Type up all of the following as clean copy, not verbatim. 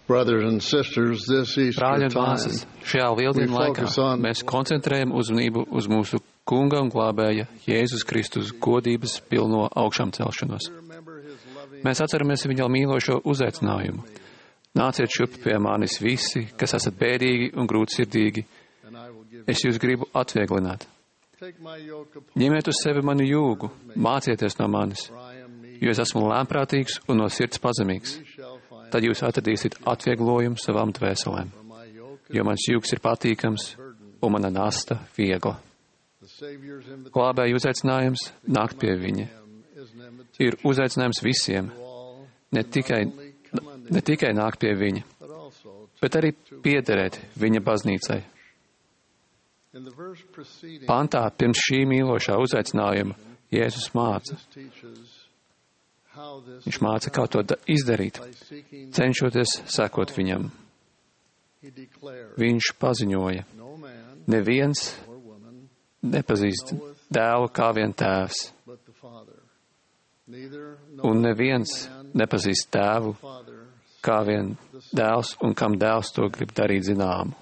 Brothers and sisters, this Easter Brāļi un time, māsas, šajā lieldienu laikā mēs koncentrējam uzmanību uz mūsu Kunga un glābēja Jēzus Kristus godības pilno augšām celšanos. Mēs atceramies viņa mīlošo uzaicinājumu. Nāciet šurp pie manis visi, kas esat bēdīgi un grūtsirdīgi. Es jūs gribu atvieglināt. Ņemiet uz sevi manu jūgu, mācieties no manis, jo es esmu lēnprātīgs un no sirds pazemīgs. Tad jūs atradīsiet atvieglojumu savām dvēselēm, jo mans jūgs ir patīkams un mana nasta viegla. Glābēja uzaicinājums nākt pie viņa. Ir uzaicinājums visiem, ne tikai nākt pie viņa, bet arī piederēt viņa baznīcai. Pantā pirms šī mīlošā uzaicinājuma Jēzus māca. Viņš māca, kā to izdarīt, cenšoties sekot viņam. Viņš paziņoja, neviens nepazīst dēlu kā vien tēvs, un neviens nepazīst tēvu kā vien dēls, un kam dēls to grib darīt zināmu.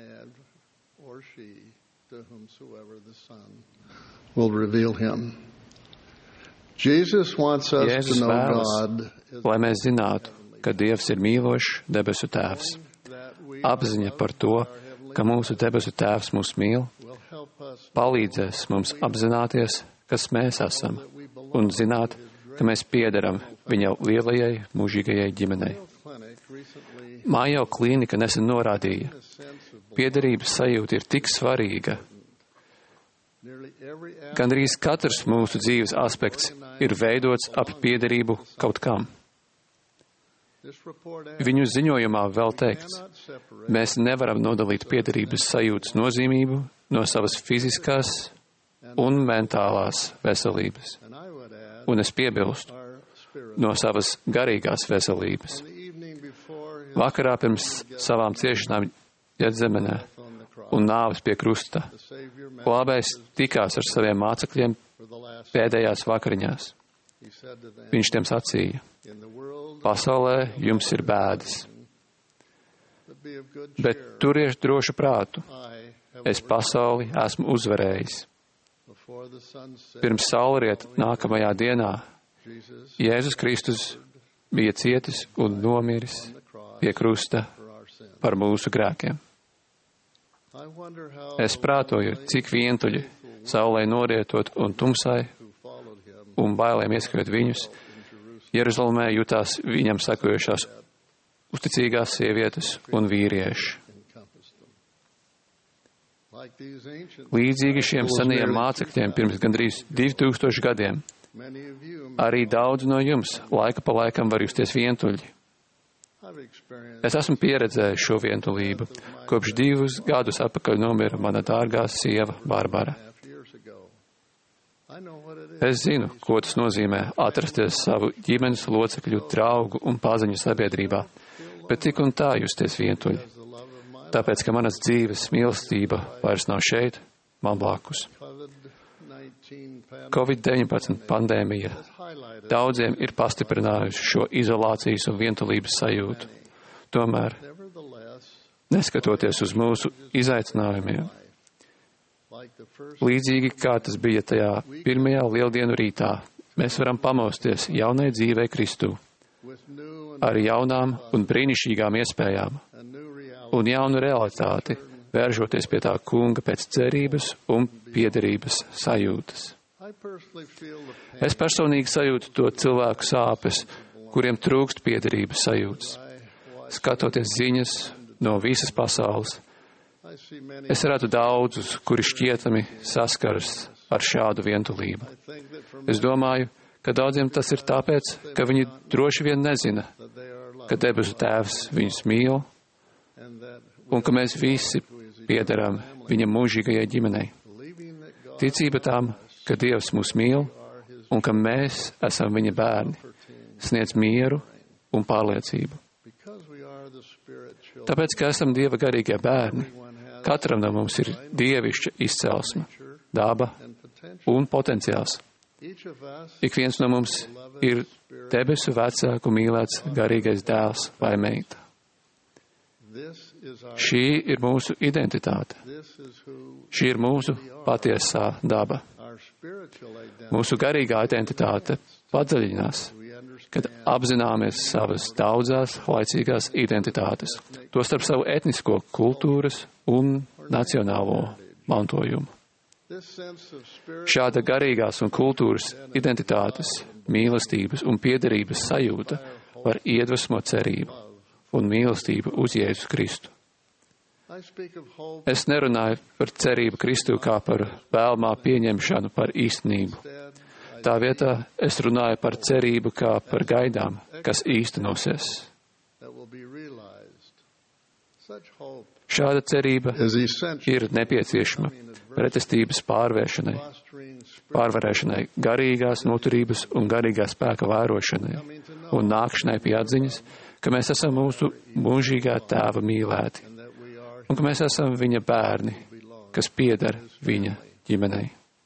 Will reveal him. Jesus wants us Jēzus to know vēlas, God lai mēs zinātu, ka Dievs ir mīlošs debesu tēvs. Apziņa par to, ka mūsu debesu tēvs mūs mīl, palīdzēs mums apzināties, kas mēs esam, un zināt, ka mēs piederam viņa lielajai mūžīgajai ģimenei. Mayo klīnika nesen norādīja, piederības sajūta ir tik svarīga. Gandrīz katrs mūsu dzīves aspekts ir veidots ap piederību kaut kam. Viņu ziņojumā vēl teikts, mēs nevaram nodalīt piederības sajūtas nozīmību no savas fiziskās un mentālās veselības. Un es piebilstu, no savas garīgās veselības. Vakarā pirms savām ciešanām Ģetzemenē un nāves pie krusta, glābējs tikās ar saviem mācekļiem pēdējās vakariņās. Viņš tiem sacīja, pasaulē jums ir bēdas, bet turiet drošu prātu, es pasauli esmu uzvarējis. Pirms saulriet nākamajā dienā Jēzus Kristus bija cietis un nomiris pie krusta par mūsu grēkiem. Es prātoju, cik vientuļi saulē norietot un tumsai un bailēm ieskriet viņus, Jeruzalemē jutās viņam sekojušās uzticīgās sievietes un vīrieši. Līdzīgi šiem senajiem mācekļiem pirms gandrīz 2000 gadiem, arī daudz no jums laika pa laikam var justies vientuļi. Es esmu pieredzējis šo vientulību, kopš 2 gadus atpakaļ nomira mana dārgā sieva Barbara. Es zinu, ko tas nozīmē atrasties savu ģimenes locekļu, draugu un paziņu sabiedrībā, bet tik un tā justies vientuļi, tāpēc, ka manas dzīves mīlestība vairs nav šeit, man blakus. Covid-19 pandēmija daudziem ir pastiprinājusi šo izolācijas un vientulības sajūtu. Tomēr, neskatoties uz mūsu izaicinājumiem, līdzīgi kā tas bija tajā pirmajā lieldienu rītā, mēs varam pamosties jaunai dzīvei Kristū, ar jaunām un brīnišķīgām iespējām un jaunu realitāti, vēršoties pie tā Kunga pēc cerības un piederības sajūtas. Es personīgi sajūtu to cilvēku sāpes, kuriem trūkst piederības sajūtas. Skatoties ziņas no visas pasaules, es redzu daudzus, kuri šķietami saskaras ar šādu vientulību. Es domāju, ka daudziem tas ir tāpēc, ka viņi droši vien nezina, ka debesu Tēvs viņus mīl un ka mēs visi piederam viņa mūžīgajai ģimenei. Ticība tām, ka Dievs mūs mīl un ka mēs esam viņa bērni, sniedz mieru un pārliecību. Tāpēc, ka esam Dieva garīgie bērni, katram no mums ir dievišķa izcelsme, daba un potenciāls. Ik viens no mums ir debesu vecāku mīlēts garīgais dēls vai meita. Šī ir mūsu identitāte. Šī ir mūsu patiesā daba. Mūsu garīgā identitāte padziļinās, kad apzināmies savas daudzās laicīgās identitātes, tostarp savu etnisko, kultūras un nacionālo mantojumu. Šāda garīgās un kultūras identitātes, mīlestības un piederības sajūta var iedvesmot cerību un mīlestību uz Jēzu Kristu. Es nerunāju par cerību Kristu kā par vēlmā pieņemšanu par īstenību. Tā vietā es runāju par cerību kā par gaidām, kas īstenosies. Šāda cerība ir nepieciešama pretestības pārvarēšanai, garīgās noturības un garīgā spēka vērošanai un nākšanai pie atziņas, ka mēs esam mūsu mūžīgā tēva mīlēti un ka mēs esam viņa bērni, kas pieder viņa ģimenei.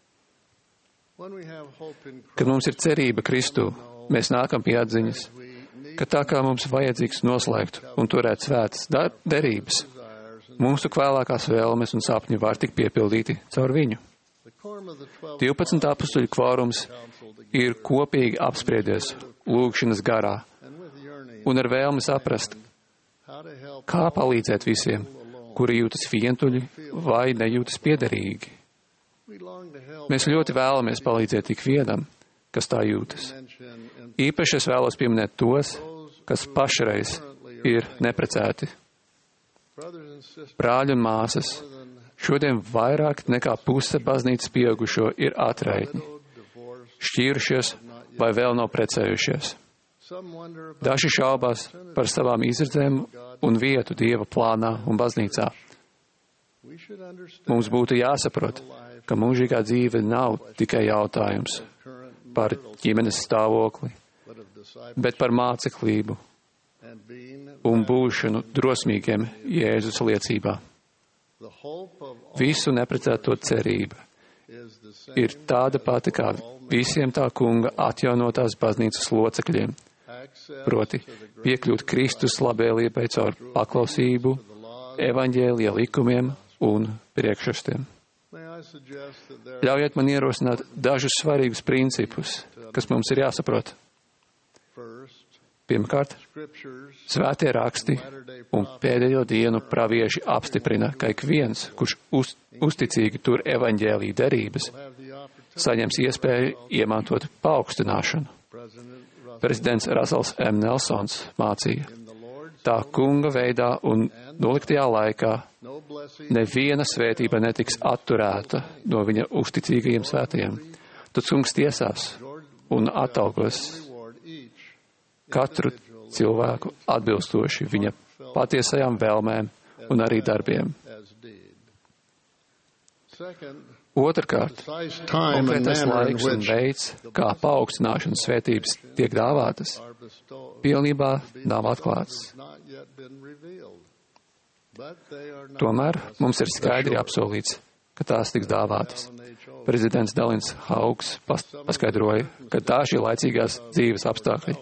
Kad mums ir cerība Kristū, mēs nākam pie atziņas, ka tā kā mums vajadzīgs noslēgt un turēt svētas derības, mūsu kvēlākās vēlmes un sapņi var tik piepildīti caur viņu. 12 apustuļu kvorums ir kopīgi apspriedies lūgšanas garā un ar vēlmi saprast, kā palīdzēt visiem, kuri jūtas vientuļi vai nejūtas piederīgi. Mēs ļoti vēlamies palīdzēt ik vienam, kas tā jūtas. Īpaši es vēlos pieminēt tos, kas pašreiz ir neprecēti. Brāļi un māsas, šodien vairāk nekā puse baznīcas pieaugušo ir atraitņi, šķīrušies vai vēl nav precējušies. Daži šaubās par savām izredzēm un vietu Dieva plānā un baznīcā. Mums būtu jāsaprot, ka mūžīgā dzīve nav tikai jautājums par ģimenes stāvokli, bet par māceklību un būšanu drosmīgiem Jēzus liecībā. Visu neprecēto cerība ir tāda pati kā visiem tā kunga atjaunotās baznīcas locekļiem, proti piekļūt Kristus labēlībai caur paklausību, evaņģēlija likumiem un priekšrakstiem. Ļaujiet man ierosināt dažus svarīgus principus, kas mums ir jāsaprot. Pirmkārt, svētie raksti un pēdējo dienu pravieši apstiprina, ka ik viens, kurš uzticīgi tur evaņģēlija derības, saņems iespēju iemantot paaugstināšanu. Prezidents Rasels M. Nelsons mācīja, tā kunga veidā un noliktajā laikā neviena svētība netiks atturēta no viņa uzticīgajiem svētajiem. Tad kungs tiesās un atalgos katru cilvēku atbilstoši viņa patiesajām vēlmēm un arī darbiem. Otrkārt, konkrētais laiks un veids, kā paaugstināšanas svētības tiek dāvātas, pilnībā nav atklāts. Tomēr mums ir skaidri apsolīts, ka tās tiks dāvātas. Prezidents Dalins Haugs paskaidroja, ka daži laicīgās dzīves apstākļi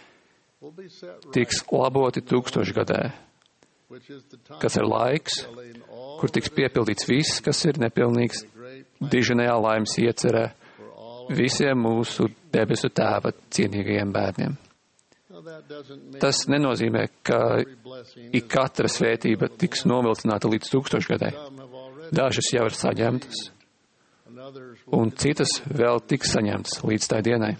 tiks laboti tūkstošgadē, kas ir laiks, kur tiks piepildīts viss, kas ir nepilnīgs diženajā laimes iecerē visiem mūsu debesu tēva cienīgajiem bērniem. Tas nenozīmē, ka ik katra svētība tiks novilcināta līdz tūkstošgadē. Dažas jau ir saņemtas, un citas vēl tiks saņemtas līdz tai dienai.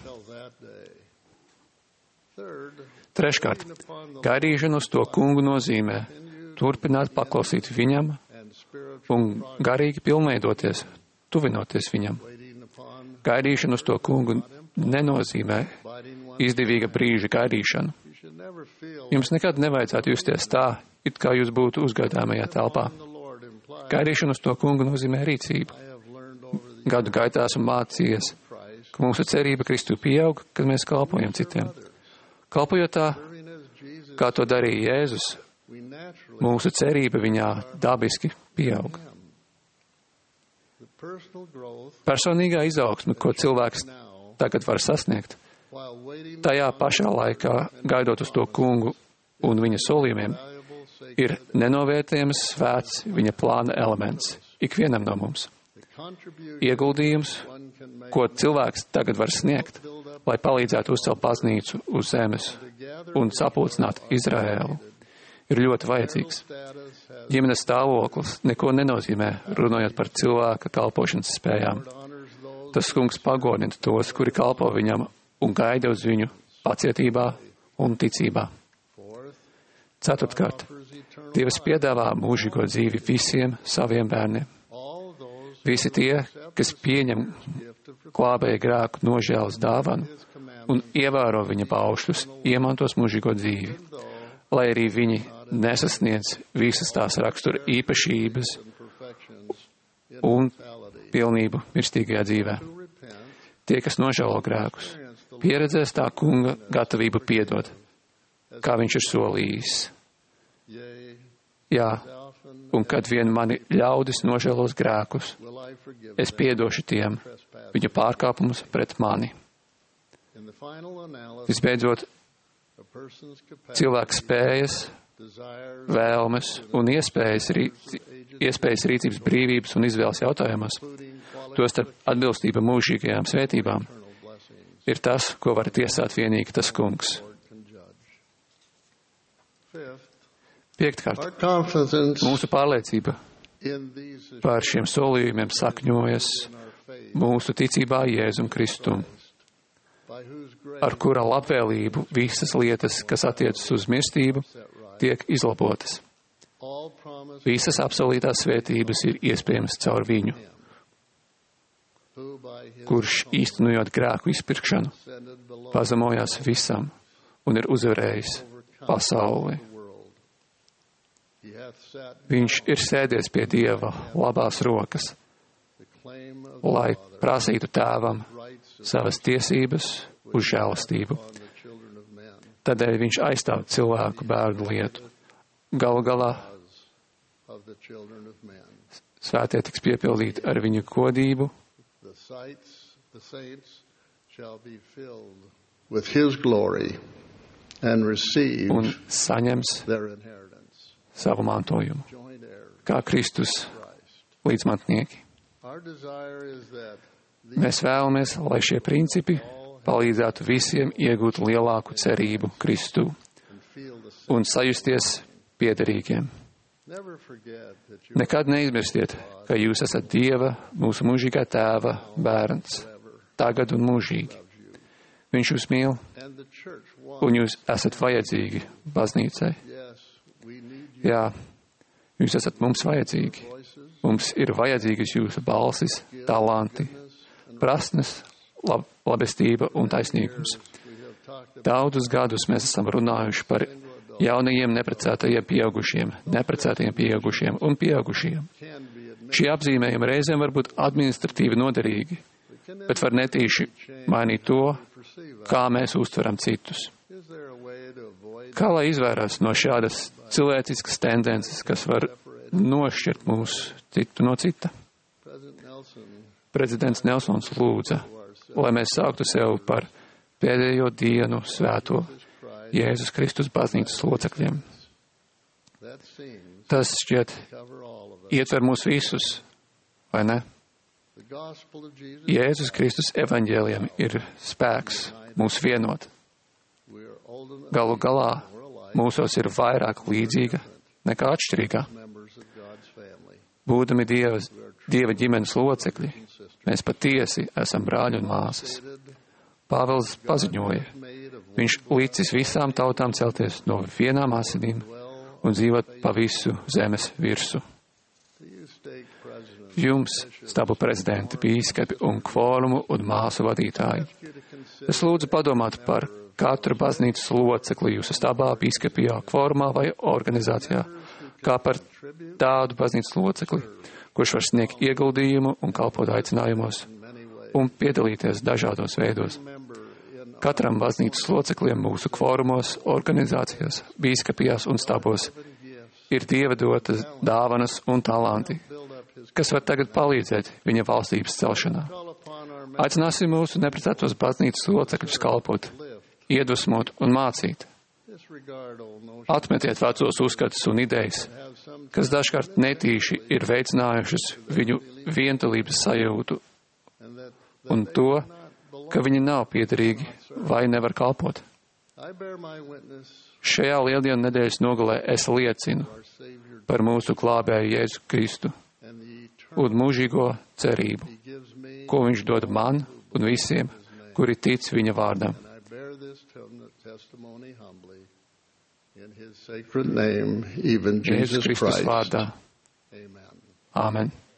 Treškārt, gaidīšana uz to kungu nozīmē turpināt paklausīt viņam un garīgi pilnveidoties, tuvinoties viņam. Gaidīšana uz to kungu nenozīmē izdevīga brīža gaidīšanu. Jums nekad nevajadzētu justies tā, it kā jūs būtu uzgaidāmajā telpā. Gaidīšana uz to kungu nozīmē rīcību. Gadu gaitā esmu mācījies, ka mūsu cerība Kristu pieaug, kad mēs kalpojam citiem. Kalpojot tā, kā to darīja Jēzus, mūsu cerība viņā dabiski pieaug. Personīgā izaugsme, ko cilvēks tagad var sasniegt, tajā pašā laikā, gaidot uz to kungu un viņa solījumiem, ir nenovērtējams svēts viņa plāna elements ikvienam no mums. Ieguldījums, ko cilvēks tagad var sniegt, lai palīdzētu uzcelt baznīcu uz zemes un sapulcināt Izraēlu, ir ļoti vajadzīgs. Ģimenes stāvoklis neko nenozīmē, runājot par cilvēka kalpošanas spējām. Tas kungs pagodina tos, kuri kalpo viņam un gaida uz viņu pacietībā un ticībā. Ceturtkārt, Dievs piedāvā mūžīgo dzīvi visiem saviem bērniem. Visi tie, kas pieņem glābēja grēku nožēlas dāvanu un ievēro viņa baušļus, iemantos mūžīgo dzīvi, lai arī viņi nesasniedz visas tās rakstura īpašības un pilnību mirstīgajā dzīvē. Tie, kas nožēlo grēkus, pieredzēs tā kunga gatavību piedot, kā viņš ir solījis. Jā, un kad vien mani ļaudis nožēlos grēkus, es piedošu tiem viņu pārkāpumus pret mani. Visbeidzot, cilvēka spējas, vēlmes un iespējas rīcības brīvības un izvēles jautājumos, tostarp atbilstība mūžīgajām svētībām, ir tas, ko var tiesāt vienīgi tas kungs. Piektkārt, mūsu pārliecība par šiem solījumiem sakņojas mūsu ticībā Jēzum Kristum, ar kura labvēlību visas lietas, kas attiecas uz mirstību, tiek izlabotas. Visas apsolītās svētības ir iespējamas caur viņu, kurš īstenojot grēku izpirkšanu, pazemojās visam un ir uzvarējis pasauli. Viņš ir sēdies pie Dieva labās rokas, lai prasītu tēvam savas tiesības uz žēlastību. Tādēļ viņš aizstāv cilvēku bērnu lietu. Galu galā svētie tiks piepildīti ar viņu godību un saņems savu mantojumu, kā Kristus līdzmantnieki. Mēs vēlamies, lai šie principi palīdzētu visiem iegūt lielāku cerību Kristū un sajusties piederīgiem. Nekad neizmirstiet, ka jūs esat Dieva, mūsu mūžīgā tēva bērns, tagad un mūžīgi. Viņš jūs mīl, un jūs esat vajadzīgi baznīcai. Jā, jūs esat mums vajadzīgi. Mums ir vajadzīgas jūsu balsis, talanti, prasmes, labestība un taisnīgums. Daudzus gadus mēs esam runājuši par jaunajiem neprecētajiem pieaugušiem un pieaugušiem. Šie apzīmējumi reizēm var būt administratīvi noderīgi, bet var netīši mainīt to, kā mēs uztveram citus. Kā lai izvairās no šādas cilvēciskas tendences, kas var nošķirt mūsu citu no cita? Prezidents Nelsons lūdza, lai mēs sauktu sev par pēdējo dienu svēto Jēzus Kristus baznīcas locekļiem. Tas šķiet ietver mūs visus, vai ne? Jēzus Kristus evaņģēlijam ir spēks mūs vienot. Galu galā mūsos ir vairāk līdzīga nekā atšķirīgā. Būdami Dieva ģimenes locekļi, mēs patiesi esam brāļi un māsas. Pāvils paziņoja, viņš licis visām tautām celties no vienām asinīm un dzīvot pa visu zemes virsu. Jums, stabu prezidenti, bīskapi un kvorumu un māsu vadītāji, es lūdzu padomāt par katru baznīcas locekli jūsu stabā, bīskapijā, kvorumā vai organizācijā, kā par tādu baznīcas locekli, kurš var sniegt ieguldījumu un kalpot aicinājumos un piedalīties dažādos veidos. Katram baznīcas loceklim mūsu kvorumos, organizācijās, bīskapijās un stabos ir Dieva dotas dāvanas un talanti, kas var tagad palīdzēt viņa valstības celšanā. Aicināsim mūsu neprecētos baznīcas locekļus kalpot, iedvesmot un mācīt. Atmetiet vecos uzskatus un idejas, kas dažkārt netīši ir veicinājušas viņu vientulības sajūtu un to, ka viņi nav piederīgi vai nevar kalpot. Šajā Lieldienu nedēļas nogalē es liecinu par mūsu glābēju Jēzu Kristu un mūžīgo cerību, ko viņš dod man un visiem, kuri tic viņa vārdam. Jēzus Kristus vārdā. Āmen.